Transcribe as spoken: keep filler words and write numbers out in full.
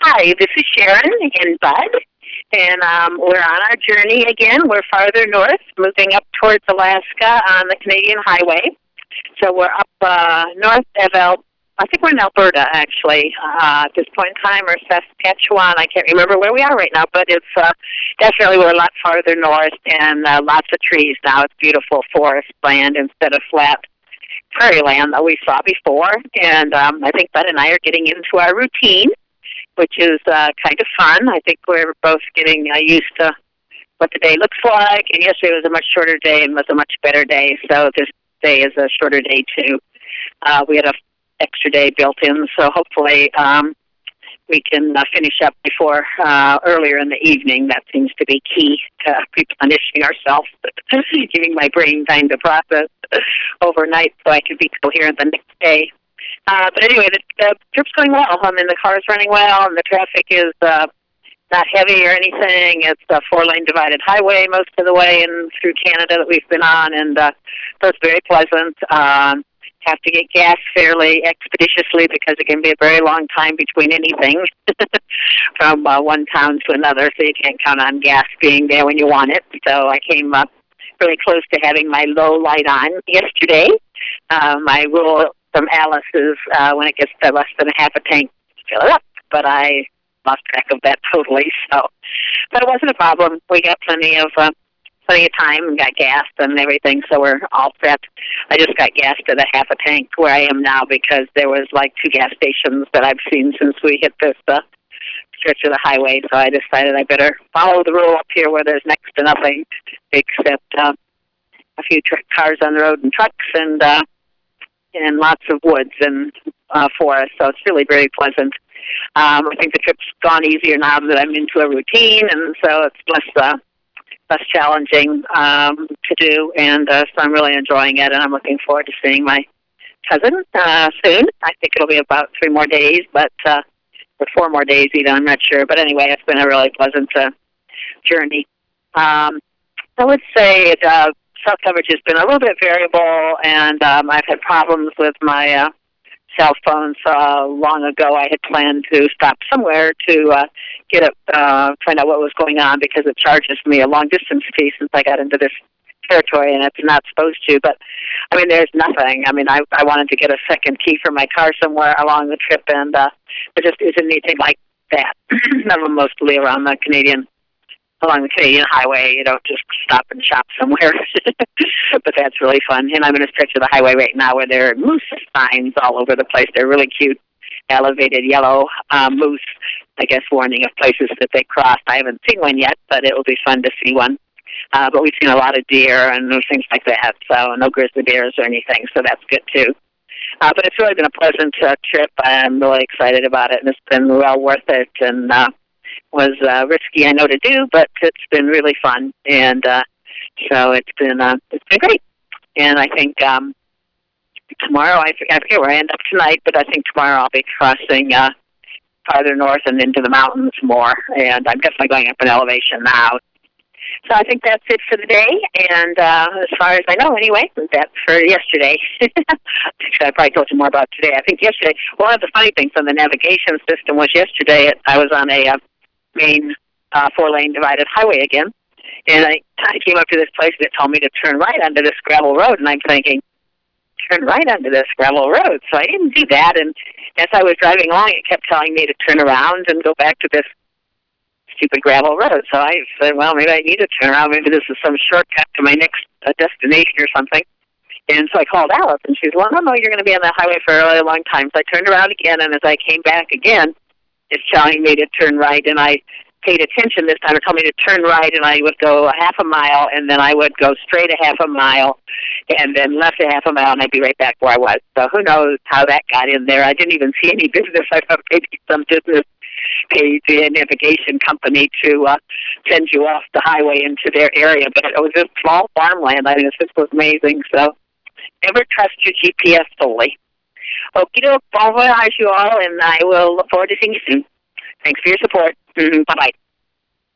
Hi, this is Sharon in Bud, and um, we're on our journey again. We're farther north, moving up towards Alaska on the Canadian Highway. So we're up uh, north of El. I think we're in Alberta, actually, uh, at this point in time, or Saskatchewan. I can't remember where we are right now, but it's uh, definitely we're a lot farther north and uh, lots of trees now. It's beautiful forest land instead of flat prairie land that we saw before. And um, I think Bud and I are getting into our routine, which is uh, kind of fun. I think we're both getting uh, used to what the day looks like. And yesterday was a much shorter day and was a much better day, so this day is a shorter day, too. Uh, we had a extra day built in, so hopefully um, we can uh, finish up before uh, earlier in the evening. That seems to be key to replenishing ourselves, giving my brain time to process overnight so I can be coherent the next day. Uh, but anyway, the, the trip's going well. I mean, the car's running well, and the traffic is uh, not heavy or anything. It's a four-lane divided highway most of the way and through Canada that we've been on, and uh, so it's very pleasant. Um, have to get gas fairly expeditiously because it can be a very long time between anything from uh, one town to another, so you can't count on gas being there when you want it. So I came up really close to having my low light on yesterday. Um, my rule from Alice is uh, when it gets to less than a half a tank, fill it up, but I lost track of that totally. So, but it wasn't a problem. We got plenty of uh, plenty of time and got gas and everything, so we're all set. I just got gas to the half a tank where I am now because there was like two gas stations that I've seen since we hit this uh, stretch of the highway, so I decided I better follow the rule up here where there's next to nothing except uh, a few tr- cars on the road and trucks and uh, and lots of woods and uh, forests, so it's really very pleasant. Um, I think the trip's gone easier now that I'm into a routine, and so it's less uh, less challenging um, to do, and uh, so I'm really enjoying it, and I'm looking forward to seeing my cousin uh, soon. I think it'll be about three more days, but uh, or four more days even, I'm not sure. But anyway, it's been a really pleasant uh, journey. Um, I would say it, uh, cell coverage has been a little bit variable, and um, I've had problems with my uh, cell phone. So uh, long ago, I had planned to stop somewhere to uh, get it, uh, find out what was going on because it charges me a long-distance fee since I got into this territory, and it's not supposed to. But, I mean, there's nothing. I mean, I, I wanted to get a second key for my car somewhere along the trip, and uh, there just isn't anything like that. None of them mostly around the Canadian along the Canadian highway. You don't just stop and shop somewhere. But that's really fun. And I'm in a stretch of the highway right now where there are moose signs all over the place. They're really cute, elevated yellow uh, moose, I guess, warning of places that they crossed. I haven't seen one yet, but it will be fun to see one. Uh, but we've seen a lot of deer and things like that, so no grizzly bears or anything, so that's good, too. Uh, but it's really been a pleasant uh, trip. I'm really excited about it, and it's been well worth it. And uh, was uh, risky, I know, to do, but it's been really fun, and uh, so it's been uh, it's been great. And I think um, tomorrow, I forget, I forget where I end up tonight, but I think tomorrow I'll be crossing uh, farther north and into the mountains more, and I'm definitely going up in elevation now. So I think that's it for the day, and uh, as far as I know, anyway, that's for yesterday. Actually, I probably told you more about today. I think yesterday, one of the funny things on the navigation system was yesterday I was on a uh, main uh, four-lane divided highway again, and I, I came up to this place and it told me to turn right onto this gravel road, and I'm thinking, turn right onto this gravel road. So I didn't do that, and as I was driving along, it kept telling me to turn around and go back to this stupid gravel road. So I said, well, maybe I need to turn around. Maybe this is some shortcut to my next uh, destination or something. And so I called Alice, and she said, well, no, no, you're going to be on that highway for a really long time. So I turned around again, and as I came back again, it's telling me to turn right, and I paid attention this time. It told me to turn right, and I would go a half a mile, and then I would go straight a half a mile, and then left a half a mile, and I'd be right back where I was. So who knows how that got in there. I didn't even see any business. I thought maybe some business paid the navigation company to uh, send you off the highway into their area, but it was just small farmland. I mean, this was amazing. So never trust your G P S fully. Okie doke, bon voyage, you all, and I will look forward to seeing you soon. Thanks for your support. Mm-hmm. Bye-bye.